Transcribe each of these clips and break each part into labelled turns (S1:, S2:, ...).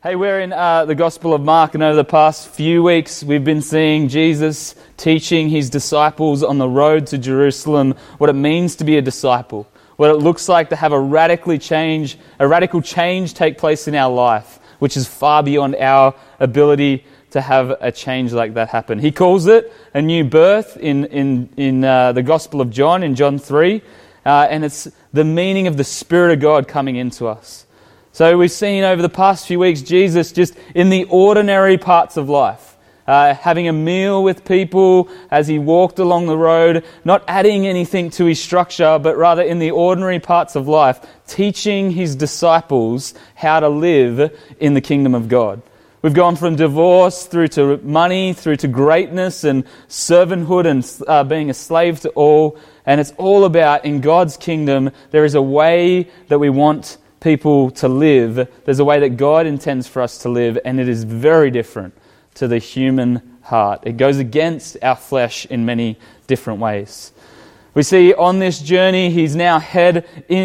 S1: Hey, we're in the Gospel of Mark, and over the past few weeks we've been seeing Jesus teaching his disciples on the road to Jerusalem what it means to be a disciple, what it looks like to have a radical change take place in our life, which is far beyond our ability to have a change like that happen. He calls it a new birth in the Gospel of John, in John 3, and it's the meaning of the Spirit of God coming into us. So we've seen over the past few weeks Jesus just in the ordinary parts of life, having a meal with people as he walked along the road, not adding anything to his structure, but rather in the ordinary parts of life, teaching his disciples how to live in the kingdom of God. We've gone from divorce through to money, through to greatness and servanthood and being a slave to all. And it's all about, in God's kingdom, there is a way that we want people to live. There's a way that God intends for us to live, and it is very different to the human heart. It goes against our flesh in many different ways. We see on this journey, he's now entered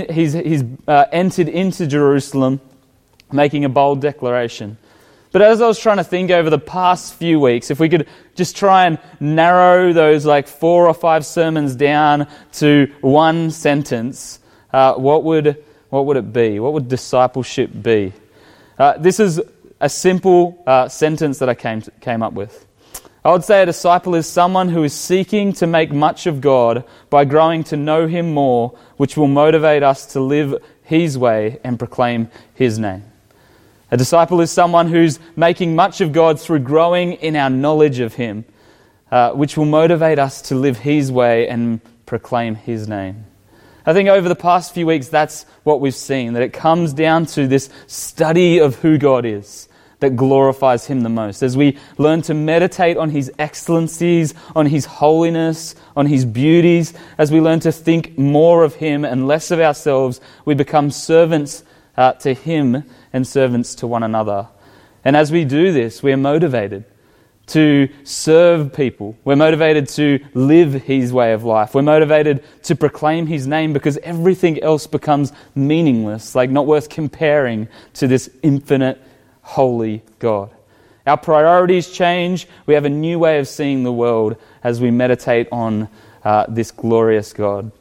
S1: into Jerusalem, making a bold declaration. But as I was trying to think over the past few weeks, if we could just try and narrow those 4 or 5 sermons down to one sentence, what would it be? What would discipleship be? This is a simple sentence that I came up with. I would say a disciple is someone who is seeking to make much of God by growing to know Him more, which will motivate us to live His way and proclaim His name. A disciple is someone who's making much of God through growing in our knowledge of Him, which will motivate us to live His way and proclaim His name. I think over the past few weeks, that's what we've seen, that it comes down to this study of who God is that glorifies Him the most. As we learn to meditate on His excellencies, on His holiness, on His beauties, as we learn to think more of Him and less of ourselves, we become servants to Him and servants to one another. And as we do this, we are motivated to serve people. We're motivated to live His way of life. We're motivated to proclaim His name because everything else becomes meaningless, not worth comparing to this infinite, holy God. Our priorities change. We have a new way of seeing the world as we meditate on this glorious God.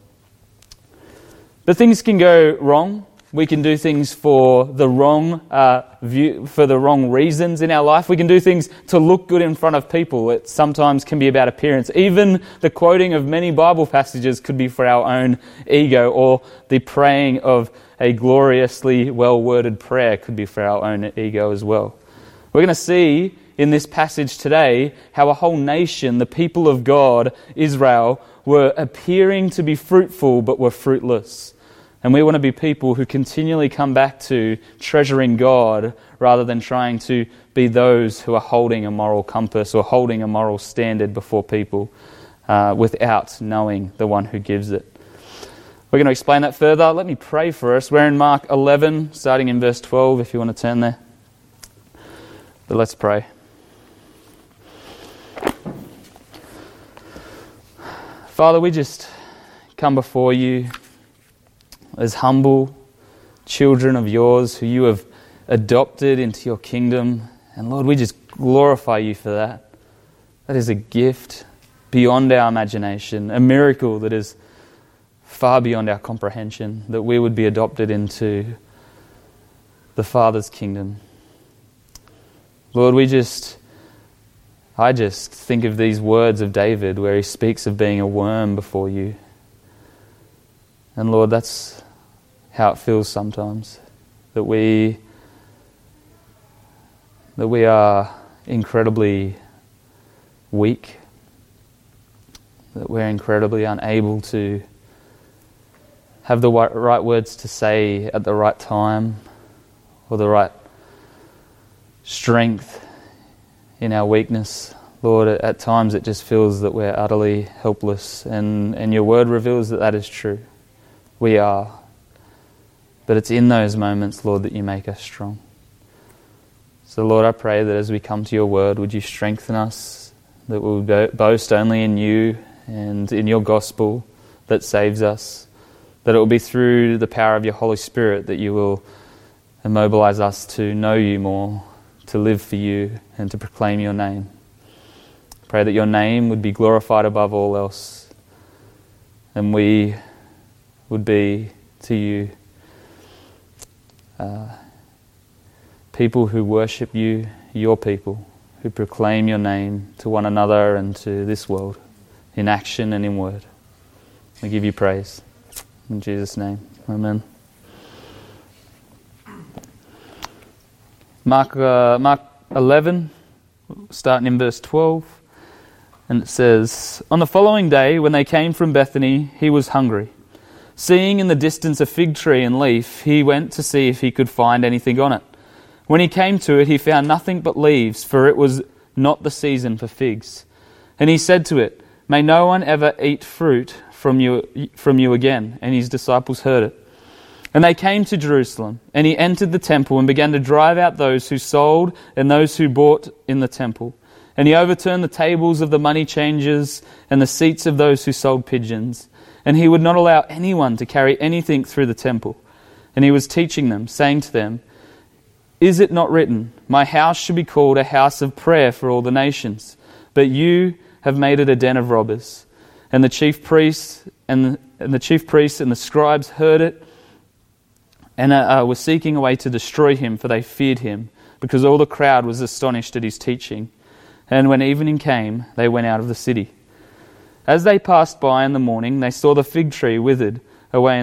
S1: But things can go wrong. We can do things for the wrong reasons in our life. We can do things to look good in front of people. It sometimes can be about appearance. Even the quoting of many Bible passages could be for our own ego, or the praying of a gloriously well-worded prayer could be for our own ego as well. We're going to see in this passage today how a whole nation, the people of God, Israel, were appearing to be fruitful but were fruitless. And we want to be people who continually come back to treasuring God rather than trying to be those who are holding a moral compass or holding a moral standard before people without knowing the one who gives it. We're going to explain that further. Let me pray for us. We're in Mark 11, starting in verse 12, if you want to turn there. But let's pray. Father, we just come before you as humble children of yours who you have adopted into your kingdom. And Lord, we just glorify you for that. That is a gift beyond our imagination, a miracle that is far beyond our comprehension, that we would be adopted into the Father's kingdom. Lord, I just think of these words of David where he speaks of being a worm before you. And Lord, that's how it feels sometimes, that we are incredibly weak, that we're incredibly unable to have the right words to say at the right time, or the right strength in our weakness. Lord, at times it just feels that we're utterly helpless, and your word reveals that that is true. We are. But it's in those moments, Lord, that you make us strong. So, Lord, I pray that as we come to your word, would you strengthen us, that we'll boast only in you and in your gospel that saves us, that it will be through the power of your Holy Spirit that you will immobilize us to know you more to live for you and to proclaim your name. Pray that your name would be glorified above all else, and we would be to you people who worship you, your people, who proclaim your name to one another and to this world, in action and in word. We give you praise. In Jesus' name, amen. Mark 11, starting in verse 12, and it says, "On the following day, when they came from Bethany, he was hungry. Seeing in the distance a fig tree and leaf, he went to see if he could find anything on it. When he came to it, he found nothing but leaves, for it was not the season for figs. And he said to it, 'May no one ever eat fruit from you again.' And his disciples heard it. And they came to Jerusalem, and he entered the temple and began to drive out those who sold and those who bought in the temple. And he overturned the tables of the money changers and the seats of those who sold pigeons. And he would not allow anyone to carry anything through the temple. And he was teaching them, saying to them, 'Is it not written, my house should be called a house of prayer for all the nations? But you have made it a den of robbers.' And the chief priests and the scribes heard it, and were seeking a way to destroy him, for they feared him, because all the crowd was astonished at his teaching. And when evening came, they went out of the city. As they passed by in the morning, they saw the fig tree withered away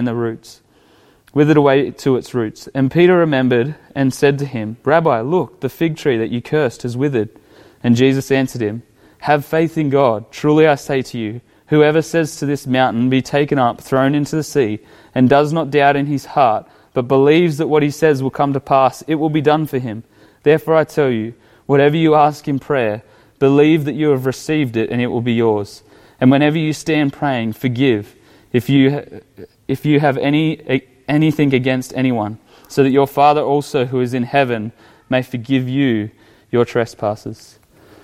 S1: to its roots. And Peter remembered and said to him, 'Rabbi, look, the fig tree that you cursed has withered.' And Jesus answered him, 'Have faith in God. Truly I say to you, whoever says to this mountain, be taken up, thrown into the sea, and does not doubt in his heart, but believes that what he says will come to pass, it will be done for him. Therefore I tell you, whatever you ask in prayer, believe that you have received it, and it will be yours. And whenever you stand praying, forgive if you have anything against anyone, so that your Father also who is in heaven may forgive you your trespasses.'"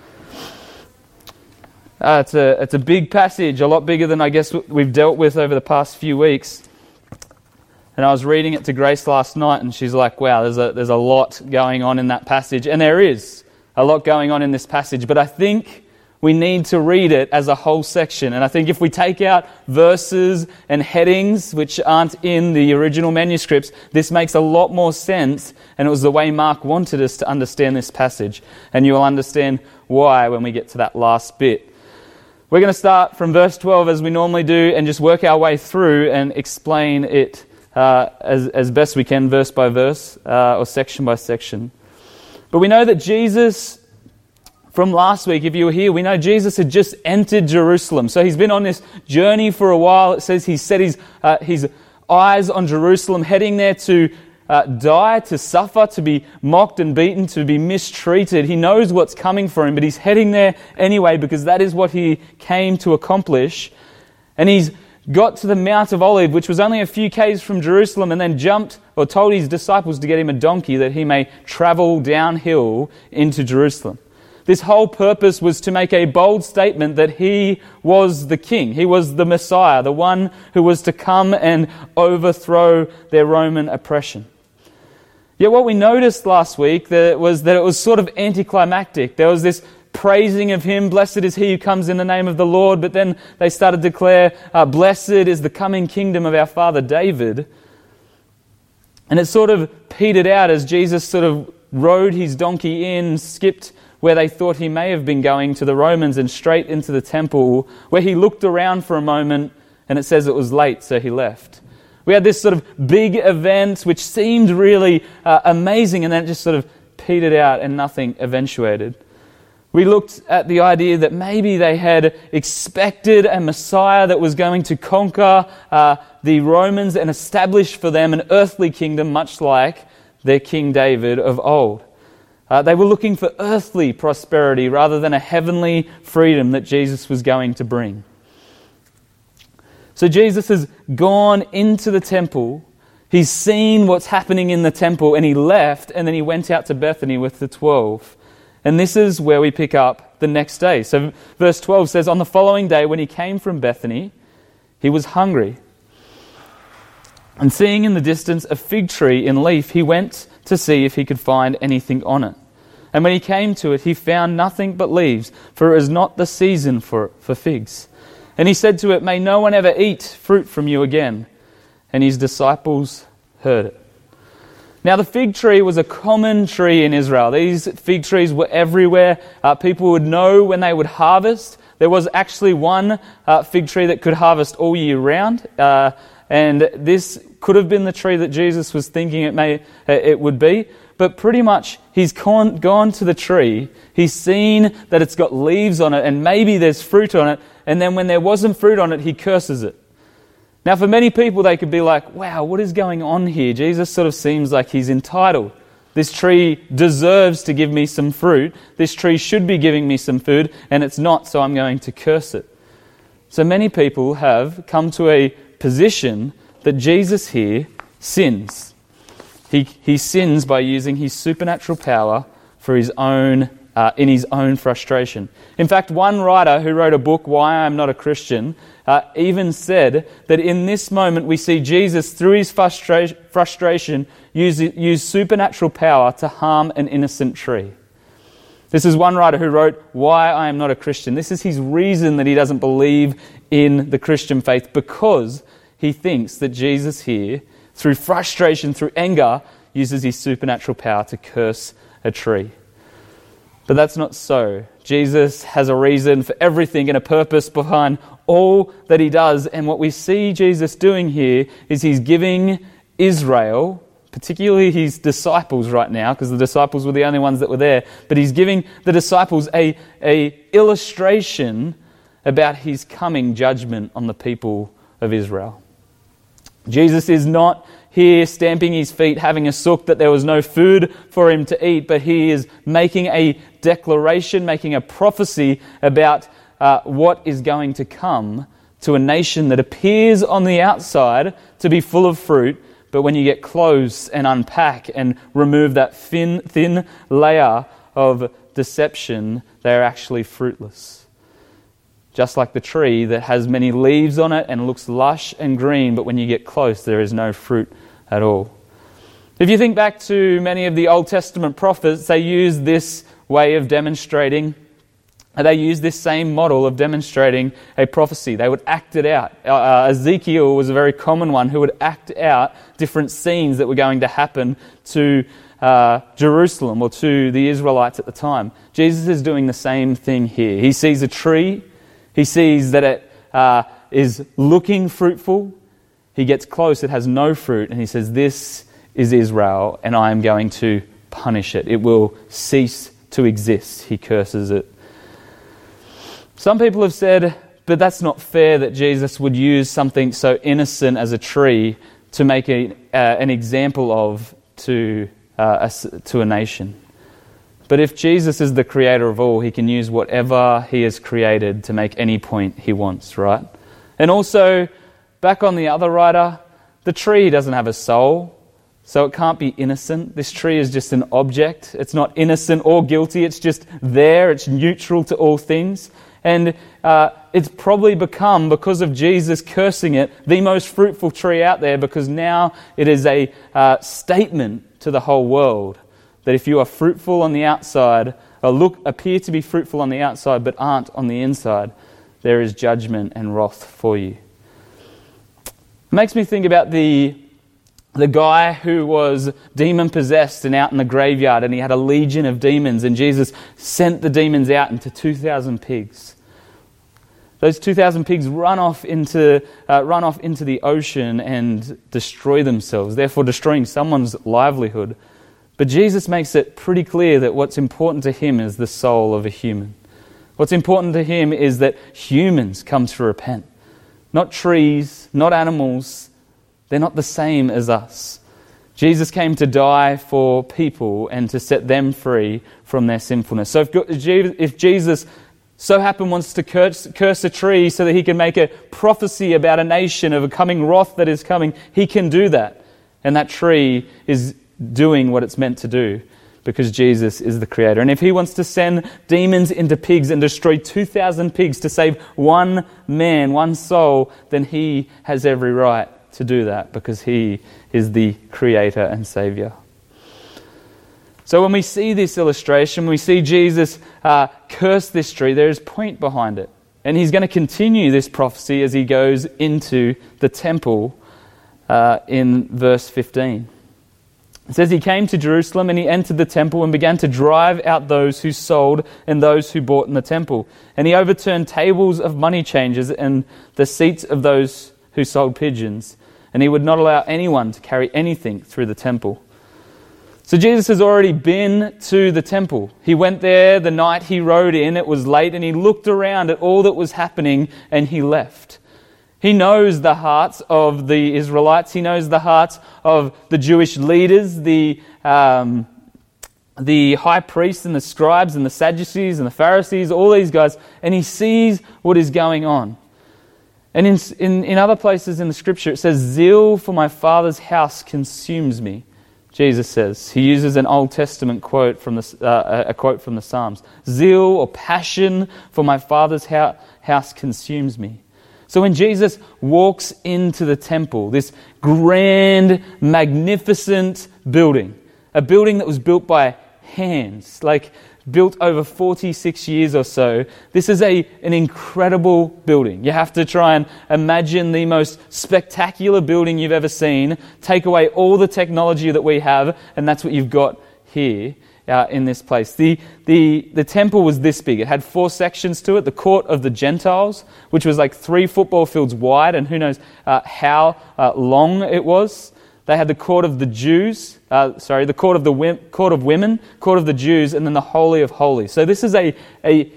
S1: It's a big passage, a lot bigger than I guess we've dealt with over the past few weeks. And I was reading it to Grace last night, and she's like, "Wow, there's a lot going on in that passage." And there is a lot going on in this passage, but I think we need to read it as a whole section. And I think if we take out verses and headings which aren't in the original manuscripts, this makes a lot more sense, and it was the way Mark wanted us to understand this passage. And you'll understand why when we get to that last bit. We're going to start from verse 12 as we normally do and just work our way through and explain it as best we can, verse by verse or section by section. But we know that Jesus, from last week, if you were here, we know Jesus had just entered Jerusalem. So he's been on this journey for a while. It says he set his eyes on Jerusalem, heading there to die, to suffer, to be mocked and beaten, to be mistreated. He knows what's coming for him, but he's heading there anyway because that is what he came to accomplish. And he's got to the Mount of Olives, which was only a few k's from Jerusalem, and then told his disciples to get him a donkey that he may travel downhill into Jerusalem. This whole purpose was to make a bold statement that he was the king. He was the Messiah, the one who was to come and overthrow their Roman oppression. Yet what we noticed last week was that it was sort of anticlimactic. There was this praising of him, "Blessed is he who comes in the name of the Lord," but then they started to declare, "Blessed is the coming kingdom of our father David." And it sort of petered out as Jesus sort of rode his donkey in, skipped where they thought he may have been going to the Romans and straight into the temple, where he looked around for a moment and it says it was late, so he left. We had this sort of big event which seemed really amazing, and then it just sort of petered out and nothing eventuated. We looked at the idea that maybe they had expected a Messiah that was going to conquer the Romans and establish for them an earthly kingdom, much like their King David of old. They were looking for earthly prosperity rather than a heavenly freedom that Jesus was going to bring. So Jesus has gone into the temple, he's seen what's happening in the temple, and he left, and then he went out to Bethany with the 12. And this is where we pick up the next day. So verse 12 says, "On the following day when he came from Bethany, he was hungry. And seeing in the distance a fig tree in leaf, he went to see if he could find anything on it. And when he came to it, he found nothing but leaves, for it was not the season for figs. And he said to it, "May no one ever eat fruit from you again." And his disciples heard it. Now the fig tree was a common tree in Israel. These fig trees were everywhere. People would know when they would harvest. There was actually one fig tree that could harvest all year round. And this could have been the tree that Jesus was thinking it would be. But pretty much he's gone to the tree, he's seen that it's got leaves on it and maybe there's fruit on it, and then when there wasn't fruit on it, he curses it. Now for many people they could be like, wow, what is going on here? Jesus sort of seems like he's entitled. This tree deserves to give me some fruit. This tree should be giving me some food, and it's not, so I'm going to curse it. So many people have come to a position that Jesus here sins. He sins by using his supernatural power for his own, in his own frustration. In fact, one writer who wrote a book, Why I'm Not a Christian, even said that in this moment we see Jesus, through his frustration, use supernatural power to harm an innocent tree. This is one writer who wrote, Why I Am Not a Christian. This is his reason that he doesn't believe in the Christian faith, because he thinks that Jesus here, through frustration, through anger, uses his supernatural power to curse a tree. But that's not so. Jesus has a reason for everything and a purpose behind all that he does. And what we see Jesus doing here is he's giving Israel, particularly his disciples right now, because the disciples were the only ones that were there, but he's giving the disciples a illustration about his coming judgment on the people of Israel. Jesus is not here stamping his feet, having a sook that there was no food for him to eat, but he is making a declaration, making a prophecy about what is going to come to a nation that appears on the outside to be full of fruit, but when you get close and unpack and remove that thin layer of deception, they are actually fruitless. Just like the tree that has many leaves on it and looks lush and green, but when you get close, there is no fruit at all. If you think back to many of the Old Testament prophets, they use this way of demonstrating, they use this same model of demonstrating a prophecy. They would act it out. Ezekiel was a very common one who would act out different scenes that were going to happen to Jerusalem or to the Israelites at the time. Jesus is doing the same thing here. He sees a tree. He sees that it is looking fruitful. He gets close, it has no fruit, and he says, this is Israel, and I am going to punish it. It will cease to exist. He curses it. Some people have said, but that's not fair that Jesus would use something so innocent as a tree to make an example of to a nation. But if Jesus is the creator of all, he can use whatever he has created to make any point he wants, right? And also, back on the other writer, the tree doesn't have a soul, so it can't be innocent. This tree is just an object. It's not innocent or guilty. It's just there. It's neutral to all things. And it's probably become, because of Jesus cursing it, the most fruitful tree out there, because now it is a statement to the whole world that if you are fruitful on the outside, or appear to be fruitful on the outside but aren't on the inside, there is judgment and wrath for you. It makes me think about the guy who was demon-possessed and out in the graveyard, and he had a legion of demons, and Jesus sent the demons out into 2,000 pigs. Those 2,000 pigs run off into the ocean and destroy themselves, therefore destroying someone's livelihood. But Jesus makes it pretty clear that what's important to him is the soul of a human. What's important to him is that humans come to repent. Not trees, not animals. They're not the same as us. Jesus came to die for people and to set them free from their sinfulness. So if Jesus so happen wants to curse a tree so that he can make a prophecy about a nation of a coming wrath that is coming, he can do that. And that tree is doing what it's meant to do because Jesus is the creator. And if he wants to send demons into pigs and destroy 2,000 pigs to save one man, one soul, then he has every right to do that because he is the creator and savior. So when we see this illustration, we see Jesus curse this tree, there is point behind it. And he's going to continue this prophecy as he goes into the temple in verse 15. It says, he came to Jerusalem and he entered the temple and began to drive out those who sold and those who bought in the temple. And he overturned tables of money changers and the seats of those who sold pigeons. And he would not allow anyone to carry anything through the temple. So Jesus has already been to the temple. He went there the night he rode in. It was late and he looked around at all that was happening and he left. He knows the hearts of the Israelites. He knows the hearts of the Jewish leaders, the high priests and the scribes and the Sadducees and the Pharisees, all these guys, and he sees what is going on. And in other places in the scripture it says, zeal for my Father's house consumes me, Jesus says. He uses an Old Testament quote from a quote from the Psalms. Zeal or passion for my Father's house consumes me. So when Jesus walks into the temple, this grand, magnificent building, a building that was built by hands, like built over 46 years or so, this is an incredible building. You have to try and imagine the most spectacular building you've ever seen, take away all the technology that we have, and that's what you've got here. In this place. The temple was this big. It had 4 sections to it. The court of the Gentiles, which was like 3 football fields wide, and who knows how long it was. They had the court of the Jews, the court of women, court of the Jews, and then the Holy of Holies. So this is a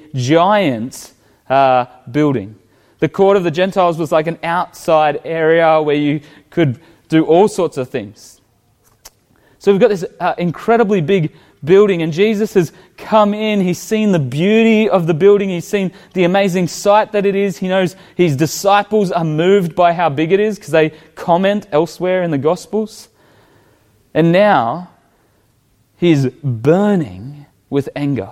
S1: giant building. The court of the Gentiles was like an outside area where you could do all sorts of things. So we've got this incredibly big building, and Jesus has come in. He's seen the beauty of the building. He's seen the amazing sight that it is. He knows his disciples are moved by how big it is because they comment elsewhere in the Gospels. And now he's burning with anger.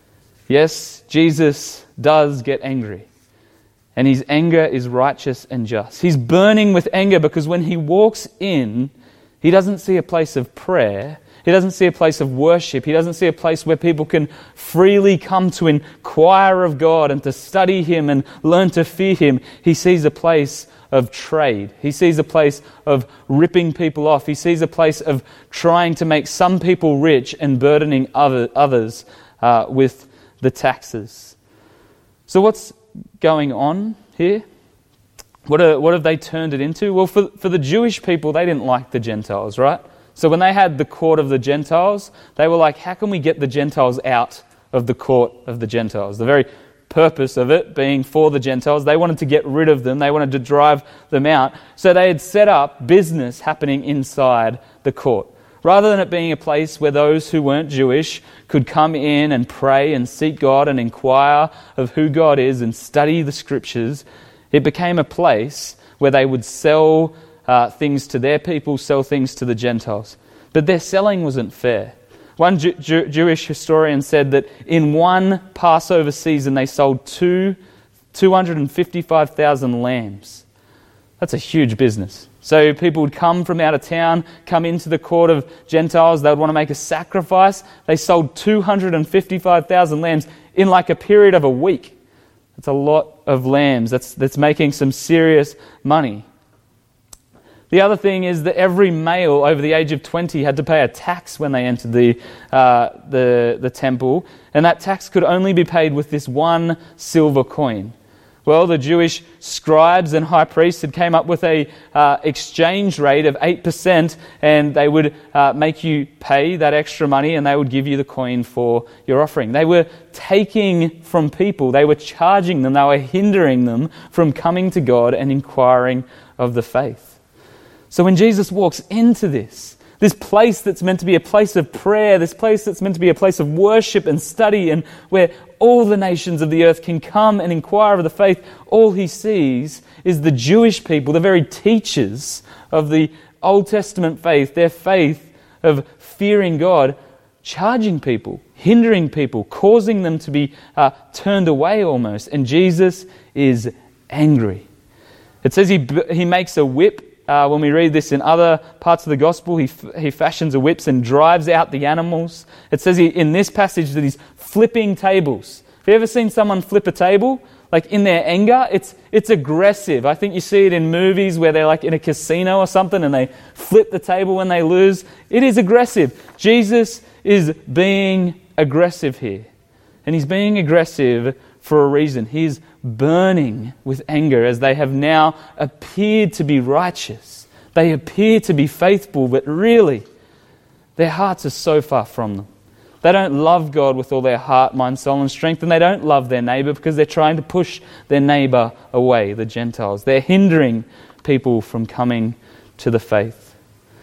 S1: Yes, Jesus does get angry, and his anger is righteous and just. He's burning with anger because when he walks in, he doesn't see a place of prayer. He doesn't see a place of worship. He doesn't see a place where people can freely come to inquire of God and to study him and learn to fear him. He sees a place of trade. He sees a place of ripping people off. He sees a place of trying to make some people rich and burdening others with the taxes. So what's going on here? What have they turned it into? Well, for the Jewish people, they didn't like the Gentiles, right? So when they had the court of the Gentiles, they were like, how can we get the Gentiles out of the court of the Gentiles? The very purpose of it being for the Gentiles, they wanted to get rid of them. They wanted to drive them out. So they had set up business happening inside the court. Rather than it being a place where those who weren't Jewish could come in and pray and seek God and inquire of who God is and study the scriptures, it became a place where they would sell things to their people, sell things to the Gentiles. But their selling wasn't fair. One Jewish historian said that in one Passover season they sold 255,000 lambs. That's a huge business. So people would come from out of town, come into the court of Gentiles, they would want to make a sacrifice. They sold 255,000 lambs in like a period of a week. That's a lot of lambs. That's making some serious money. The other thing is that every male over the age of 20 had to pay a tax when they entered the temple, and that tax could only be paid with this one silver coin. Well, the Jewish scribes and high priests had came up with a exchange rate of 8%, and they would make you pay that extra money, and they would give you the coin for your offering. They were taking from people. They were charging them. They were hindering them from coming to God and inquiring of the faith. So when Jesus walks into this place that's meant to be a place of prayer, this place that's meant to be a place of worship and study, and where all the nations of the earth can come and inquire of the faith, all he sees is the Jewish people, the very teachers of the Old Testament faith, their faith of fearing God, charging people, hindering people, causing them to be turned away almost. And Jesus is angry. It says he makes a whip when we read this in other parts of the gospel, he fashions a whip and drives out the animals. It says in this passage that he's flipping tables. Have you ever seen someone flip a table? Like in their anger, it's aggressive. I think you see it in movies where they're like in a casino or something and they flip the table when they lose. It is aggressive. Jesus is being aggressive here. And he's being aggressive for a reason. He's burning with anger as they have now appeared to be righteous. They appear to be faithful, but really, their hearts are so far from them. They don't love God with all their heart, mind, soul, and strength, and they don't love their neighbour because they're trying to push their neighbour away, the Gentiles. They're hindering people from coming to the faith.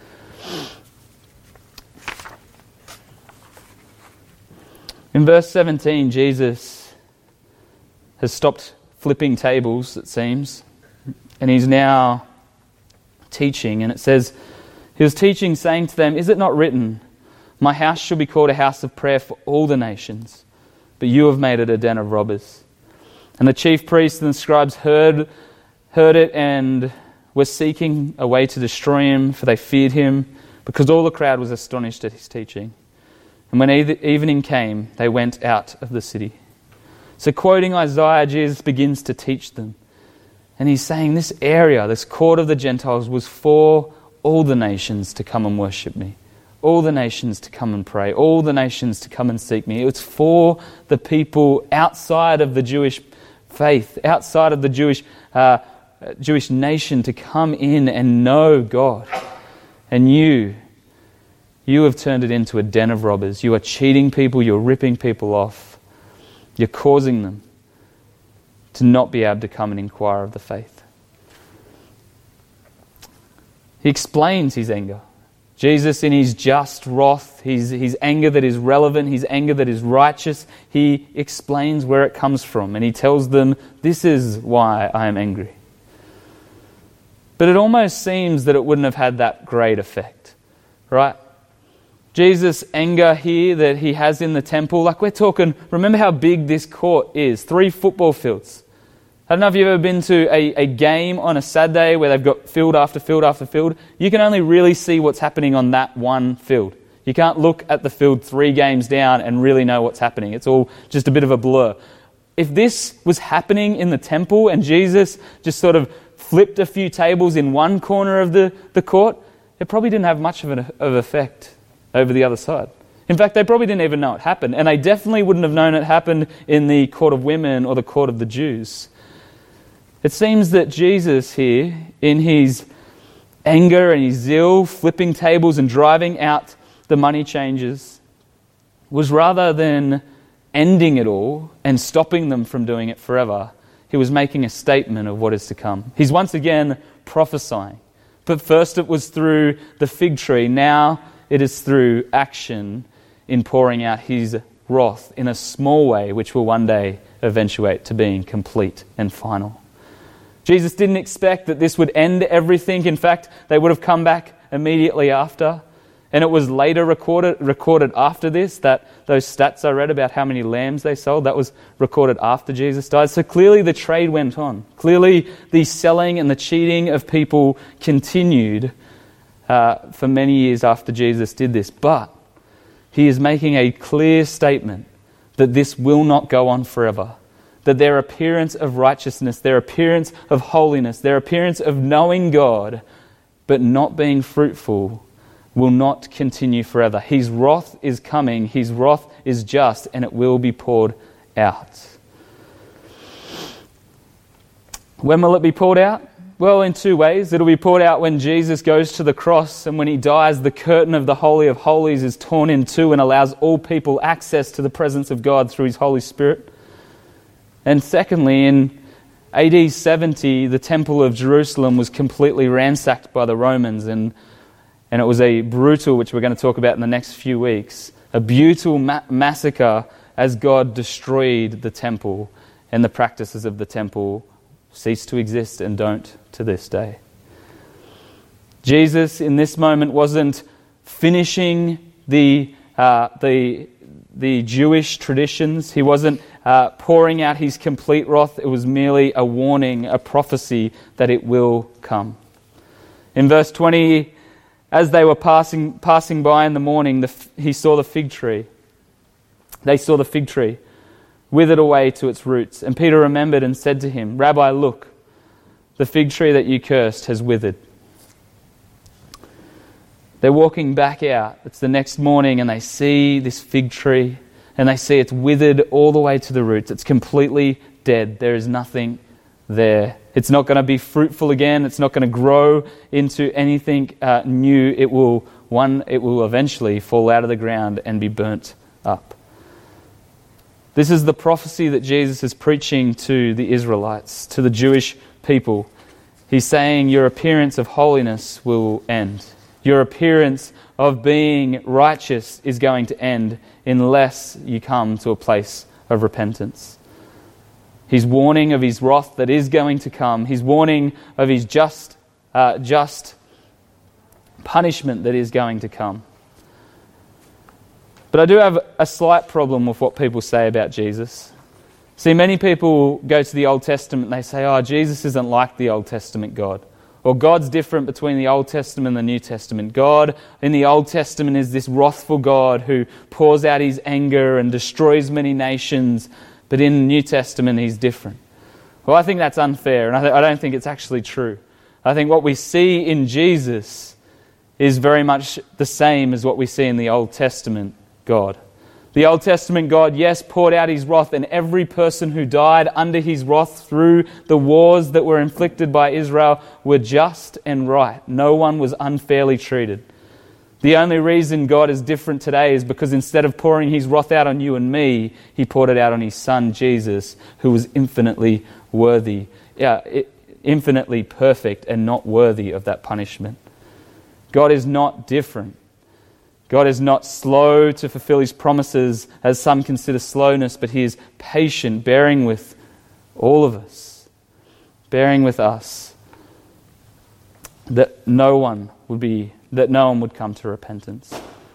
S1: In verse 17, Jesus has stopped flipping tables, it seems, and he's now teaching. And it says, he was teaching, saying to them, "Is it not written, 'My house shall be called a house of prayer for all the nations'? But you have made it a den of robbers." And the chief priests and the scribes heard it and were seeking a way to destroy him, for they feared him, because all the crowd was astonished at his teaching. And when evening came, they went out of the city. So quoting Isaiah, Jesus begins to teach them. And he's saying this area, this court of the Gentiles, was for all the nations to come and worship me. All the nations to come and pray. All the nations to come and seek me. It's for the people outside of the Jewish faith, outside of the Jewish nation to come in and know God. And you have turned it into a den of robbers. You are cheating people. You're ripping people off. You're causing them to not be able to come and inquire of the faith. He explains his anger. Jesus, in his just wrath, his anger that is relevant, his anger that is righteous, he explains where it comes from. And he tells them, this is why I am angry. But it almost seems that it wouldn't have had that great effect, right? Jesus' anger here that he has in the temple, like we're talking, remember how big this court is, 3 football fields. I don't know if you've ever been to a game on a Saturday where they've got field after field after field. You can only really see what's happening on that one field. You can't look at the field 3 games down and really know what's happening. It's all just a bit of a blur. If this was happening in the temple and Jesus just sort of flipped a few tables in one corner of the court, it probably didn't have much of an effect over the other side. In fact, they probably didn't even know it happened. And they definitely wouldn't have known it happened in the court of women or the court of the Jews. It seems that Jesus here, in his anger and his zeal, flipping tables and driving out the money changers, was rather than ending it all and stopping them from doing it forever, he was making a statement of what is to come. He's once again prophesying. But first it was through the fig tree. Now it is through action in pouring out his wrath in a small way, which will one day eventuate to being complete and final. Jesus didn't expect that this would end everything. In fact, they would have come back immediately after. And it was later recorded after this, that those stats I read about how many lambs they sold, that was recorded after Jesus died. So clearly the trade went on. Clearly the selling and the cheating of people continued for many years after Jesus did this. But he is making a clear statement that this will not go on forever. That their appearance of righteousness, their appearance of holiness, their appearance of knowing God, but not being fruitful, will not continue forever. His wrath is coming, his wrath is just, and it will be poured out. When will it be poured out? Well, in 2 ways. It'll be poured out when Jesus goes to the cross, and when he dies, the curtain of the Holy of Holies is torn in two and allows all people access to the presence of God through his Holy Spirit. And secondly, in AD 70, the Temple of Jerusalem was completely ransacked by the Romans, and it was a brutal, which we're going to talk about in the next few weeks, a brutal massacre as God destroyed the temple, and the practices of the temple cease to exist and don't to this day. Jesus, in this moment, wasn't finishing the Jewish traditions. He wasn't pouring out his complete wrath. It was merely a warning, a prophecy that it will come. In verse 20, as they were passing by in the morning, he saw the fig tree. They saw the fig tree withered away to its roots. And Peter remembered and said to him, Rabbi, look, the fig tree that you cursed has withered. They're walking back out. It's the next morning and they see this fig tree and they see it's withered all the way to the roots. It's completely dead. There is nothing there. It's not going to be fruitful again. It's not going to grow into anything new. It will eventually fall out of the ground and be burnt up. This is the prophecy that Jesus is preaching to the Israelites, to the Jewish people. He's saying your appearance of holiness will end. Your appearance of being righteous is going to end unless you come to a place of repentance. He's warning of his wrath that is going to come. He's warning of his just punishment that is going to come. But I do have a slight problem with what people say about Jesus. See, many people go to the Old Testament and they say, oh, Jesus isn't like the Old Testament God. Or God's different between the Old Testament and the New Testament. God in the Old Testament is this wrathful God who pours out his anger and destroys many nations. But in the New Testament, he's different. Well, I think that's unfair, and I don't think it's actually true. I think what we see in Jesus is very much the same as what we see in the Old Testament God. The Old Testament God, yes, poured out his wrath, and every person who died under his wrath through the wars that were inflicted by Israel were just and right. No one was unfairly treated. The only reason God is different today is because instead of pouring his wrath out on you and me, he poured it out on his son Jesus, who was infinitely worthy, infinitely perfect and not worthy of that punishment. God is not different. God is not slow to fulfill his promises, as some consider slowness, but he is patient, bearing with all of us, bearing with us, that no one would come to repentance.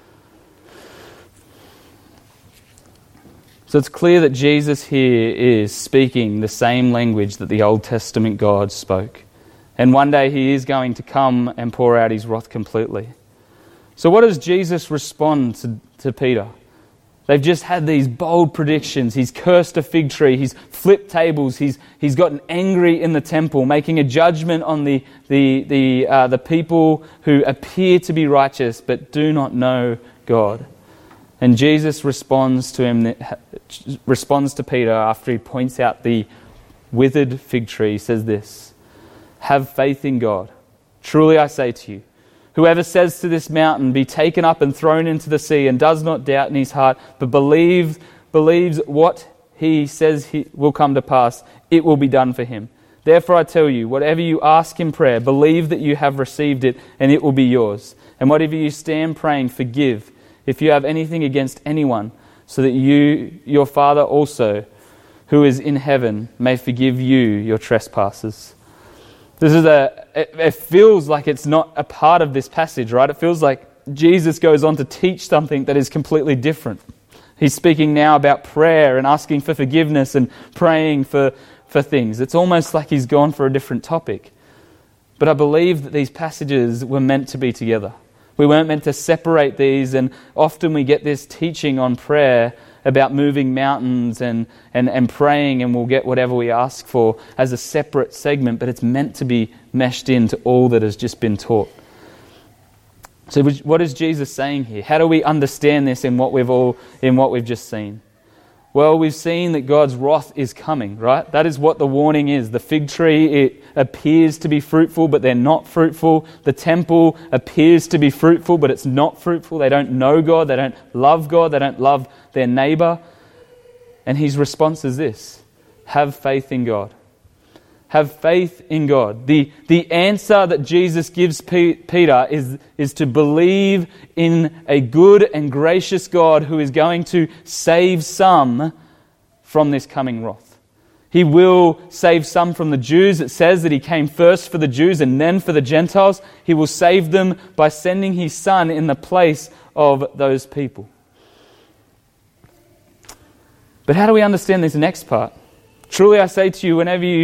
S1: So it's clear that Jesus here is speaking the same language that the Old Testament God spoke. And one day he is going to come and pour out his wrath completely. So what does Jesus respond to Peter? They've just had these bold predictions. He's cursed a fig tree. He's flipped tables. He's gotten angry in the temple, making a judgment on the people who appear to be righteous but do not know God. And Jesus responds to Peter after he points out the withered fig tree. He says this, "Have faith in God. Truly I say to you, whoever says to this mountain, be taken up and thrown into the sea, and does not doubt in his heart, but believes what he says will come to pass, it will be done for him. Therefore I tell you, whatever you ask in prayer, believe that you have received it, and it will be yours. And whatever you stand praying, forgive, if you have anything against anyone, so that your Father also, who is in heaven, may forgive you your trespasses." It feels like it's not a part of this passage, right? It feels like Jesus goes on to teach something that is completely different. He's speaking now about prayer and asking for forgiveness and praying for things. It's almost like he's gone for a different topic. But I believe that these passages were meant to be together. We weren't meant to separate these, and often we get this teaching on prayer about moving mountains and praying, and we'll get whatever we ask for as a separate segment, but it's meant to be meshed into all that has just been taught. So what is Jesus saying here? How do we understand this in what we've just seen? Well, we've seen that God's wrath is coming, right? That is what the warning is. The fig tree, it appears to be fruitful, but they're not fruitful. The temple appears to be fruitful, but it's not fruitful. They don't know God. They don't love God. They don't love their neighbor. And his response is this: have faith in God. Have faith in God. The answer that Jesus gives Peter is to believe in a good and gracious God who is going to save some from this coming wrath. He will save some from the Jews. It says that he came first for the Jews and then for the Gentiles. He will save them by sending his Son in the place of those people. But how do we understand this next part? Truly I say to you,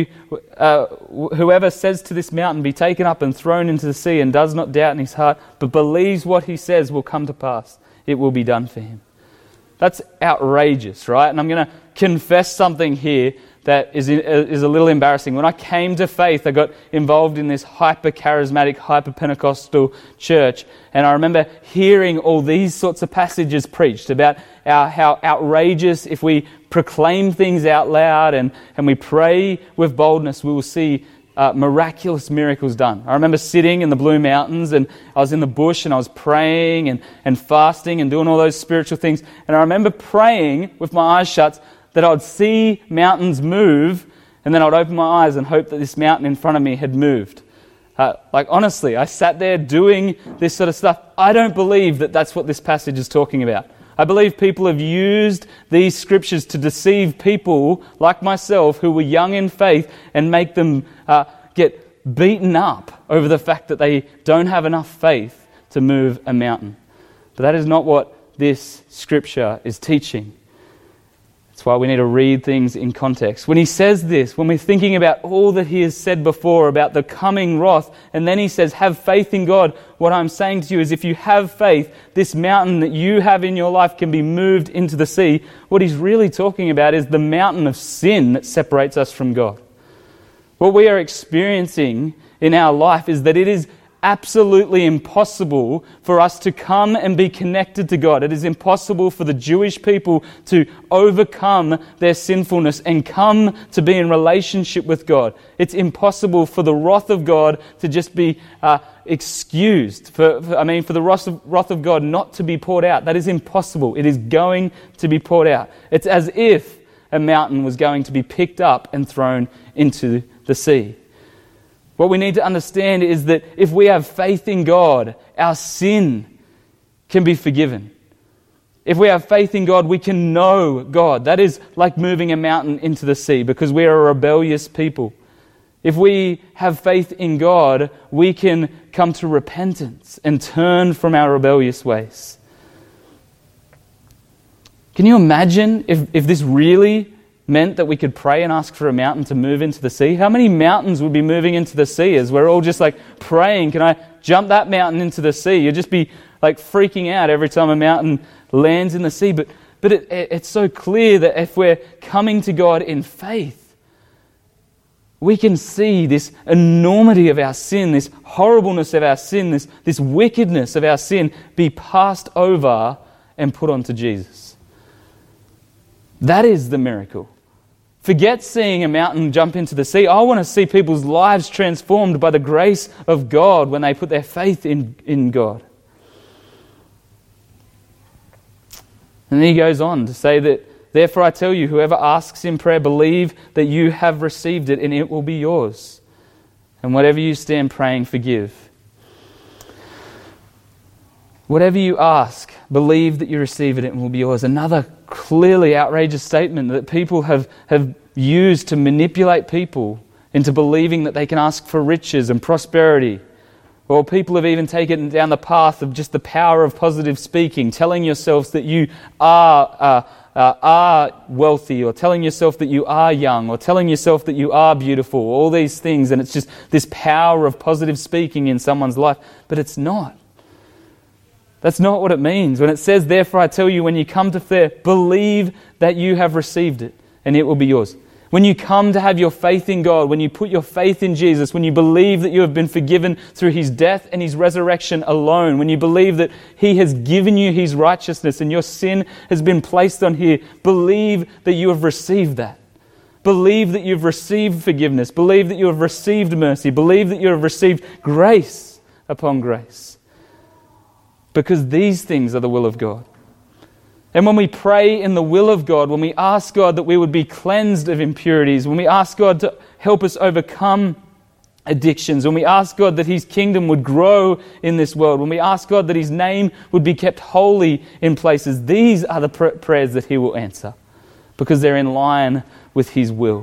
S1: whoever says to this mountain, be taken up and thrown into the sea, and does not doubt in his heart, but believes what he says will come to pass, it will be done for him. That's outrageous, right? And I'm going to confess something here that is a little embarrassing. When I came to faith, I got involved in this hyper-charismatic, hyper-Pentecostal church, and I remember hearing all these sorts of passages preached about how outrageous, if we proclaim things out loud and we pray with boldness, we will see miraculous miracles done. I remember sitting in the Blue Mountains, and I was in the bush, and I was praying and fasting and doing all those spiritual things, and I remember praying with my eyes shut that I would see mountains move, and then I would open my eyes and hope that this mountain in front of me had moved. Honestly, I sat there doing this sort of stuff. I don't believe that that's what this passage is talking about. I believe people have used these scriptures to deceive people like myself who were young in faith and make them get beaten up over the fact that they don't have enough faith to move a mountain. But that is not what this scripture is teaching. That's why we need to read things in context. When he says this, when we're thinking about all that he has said before about the coming wrath, and then he says, have faith in God, what I'm saying to you is if you have faith, this mountain that you have in your life can be moved into the sea. What he's really talking about is the mountain of sin that separates us from God. What we are experiencing in our life is that it is absolutely impossible for us to come and be connected to God. It is impossible for the Jewish people to overcome their sinfulness and come to be in relationship with God. It's impossible for the wrath of God to just be excused, for the wrath of God not to be poured out. That is impossible. It is going to be poured out. It's as if a mountain was going to be picked up and thrown into the sea. What we need to understand is that if we have faith in God, our sin can be forgiven. If we have faith in God, we can know God. That is like moving a mountain into the sea because we are a rebellious people. If we have faith in God, we can come to repentance and turn from our rebellious ways. Can you imagine if this really meant that we could pray and ask for a mountain to move into the sea? How many mountains would be moving into the sea as we're all just like praying, can I jump that mountain into the sea? You'd just be like freaking out every time a mountain lands in the sea. But it's so clear that if we're coming to God in faith, we can see this enormity of our sin, this horribleness of our sin, this wickedness of our sin be passed over and put onto Jesus. That is the miracle. Forget seeing a mountain jump into the sea. I want to see people's lives transformed by the grace of God when they put their faith in God. And then he goes on to say that, therefore I tell you, whoever asks in prayer, believe that you have received it and it will be yours. And whatever you stand praying, forgive. Whatever you ask, believe that you receive it and it will be yours. Another clearly outrageous statement that people have used to manipulate people into believing that they can ask for riches and prosperity. Or people have even taken down the path of just the power of positive speaking, telling yourselves that you are wealthy, or telling yourself that you are young, or telling yourself that you are beautiful, all these things, and it's just this power of positive speaking in someone's life. But it's not. That's not what it means. When it says, therefore I tell you, when you come to prayer, believe that you have received it and it will be yours. When you come to have your faith in God, when you put your faith in Jesus, when you believe that you have been forgiven through his death and his resurrection alone, when you believe that he has given you his righteousness and your sin has been placed on here, believe that you have received that. Believe that you've received forgiveness. Believe that you have received mercy. Believe that you have received grace upon grace. Because these things are the will of God. And when we pray in the will of God, when we ask God that we would be cleansed of impurities, when we ask God to help us overcome addictions, when we ask God that his kingdom would grow in this world, when we ask God that his name would be kept holy in places, these are the prayers that he will answer because they're in line with his will.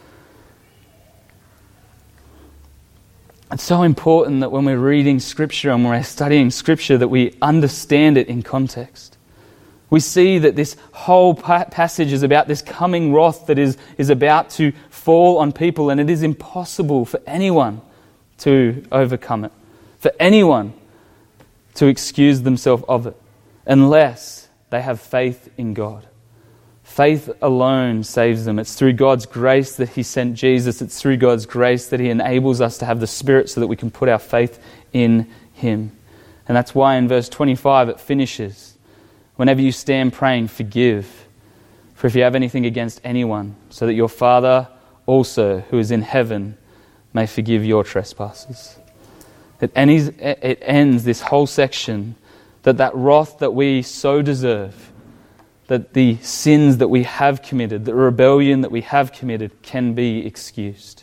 S1: It's so important that when we're reading Scripture and when we're studying Scripture that we understand it in context. We see that this whole passage is about this coming wrath that is about to fall on people, and it is impossible for anyone to overcome it, for anyone to excuse themselves of it, unless they have faith in God. Faith alone saves them. It's through God's grace that He sent Jesus. It's through God's grace that He enables us to have the Spirit so that we can put our faith in Him. And that's why in verse 25 it finishes, "Whenever you stand praying, forgive. For if you have anything against anyone, so that your Father also, who is in heaven, may forgive your trespasses." It ends this whole section that wrath that we so deserve, that the sins that we have committed, the rebellion that we have committed, can be excused.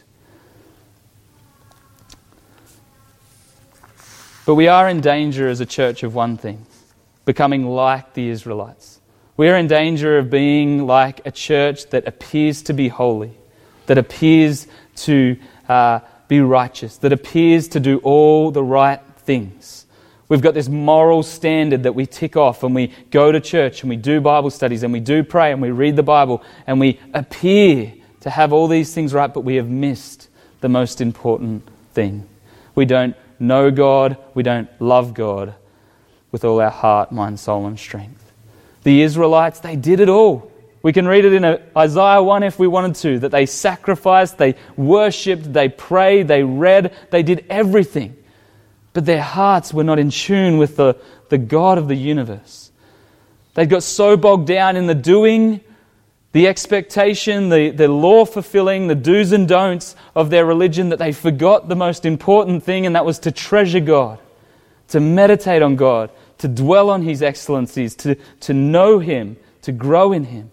S1: But we are in danger as a church of one thing: becoming like the Israelites. We are in danger of being like a church that appears to be holy, that appears to be righteous, that appears to do all the right things. We've got this moral standard that we tick off, and we go to church and we do Bible studies and we do pray and we read the Bible and we appear to have all these things right, but we have missed the most important thing. We don't know God, we don't love God with all our heart, mind, soul and strength. The Israelites, they did it all. We can read it in Isaiah 1 if we wanted to, that they sacrificed, they worshipped, they prayed, they read, they did everything. But their hearts were not in tune with the God of the universe. They got so bogged down in the doing, the expectation, the law fulfilling, the do's and don'ts of their religion, that they forgot the most important thing, and that was to treasure God, to meditate on God, to dwell on His excellencies, to know Him, to grow in Him.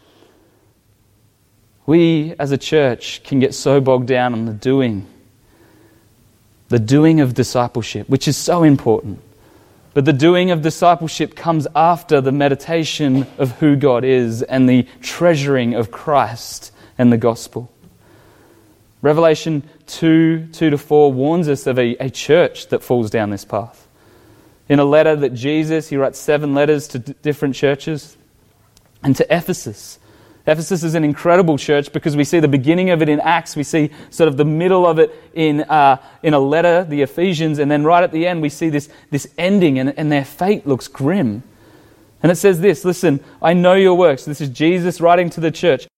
S1: We as a church can get so bogged down on the doing of discipleship, which is so important. But the doing of discipleship comes after the meditation of who God is and the treasuring of Christ and the gospel. Revelation 2:2-4 warns us of a church that falls down this path. In a letter that Jesus, He writes 7 letters to different churches, and to Ephesus. Ephesus is an incredible church because we see the beginning of it in Acts, we see sort of the middle of it in a letter, the Ephesians, and then right at the end we see this ending, and their fate looks grim. And it says this, "Listen, I know your works." This is Jesus writing to the church.